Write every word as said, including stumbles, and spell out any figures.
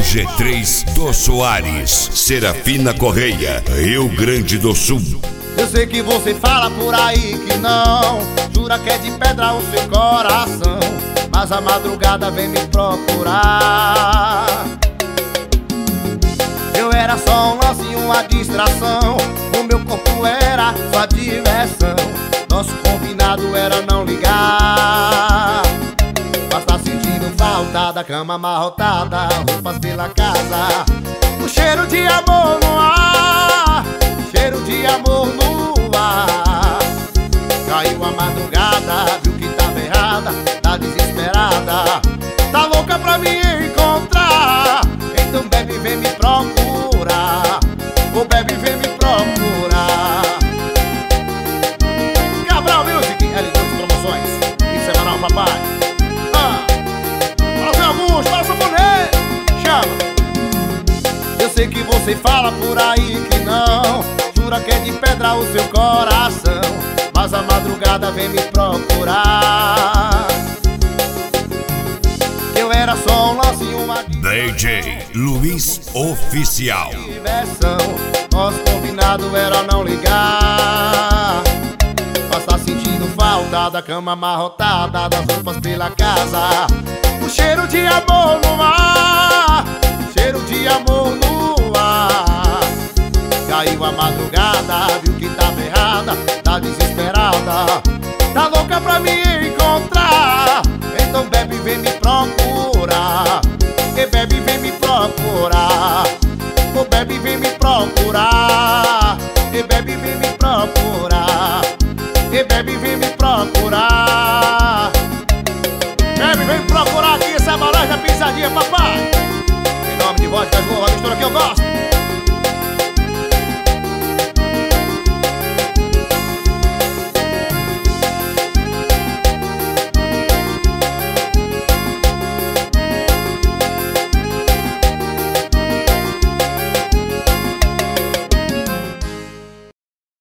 G três do Soares, Serafina Correia, Rio Grande do Sul. Eu sei que você fala por aí que não, jura que é de pedra o seu coração, mas a madrugada vem me procurar. Eu era só um lance e uma distração, o meu corpo era sua diversão, nosso combinado era não ligar. Mas tá sentindo falta da cama amarrotada, roupas pela casa, o cheiro de amor no ar, cheiro de amor no ar. Caiu a madrugada, viu que tava errada, tá desesperada, tá louca pra me encontrar. Então bebe, vem me procurar, ô bebe, vem me procurar. Cabral Music, L dois Promoções, em semanal, papai. Ah, fala seu Augusto, fala seu boné, chama. Eu sei que você fala por aí que não, jura que é de pedra o seu coração, mas a madrugada vem me procurar. Eu era só um lance e uma D J Luiz Oficial. diversão, nosso combinado era não ligar. Mas tá sentindo falta da cama amarrotada, das roupas pela casa, o cheiro de amor no ar, cheiro de amor no ar. Caiu a madrugada, viu que tava errada, tá desesperada, tá louca pra me encontrar. Então bebe, vem me procurar, e bebe, vem me procurar, ô bebe, vem me procurar, e bebe, vem me procurar, e bebe, vem me procurar. Bebe, vem me procurar aqui, essa é a balagem da pisadinha pra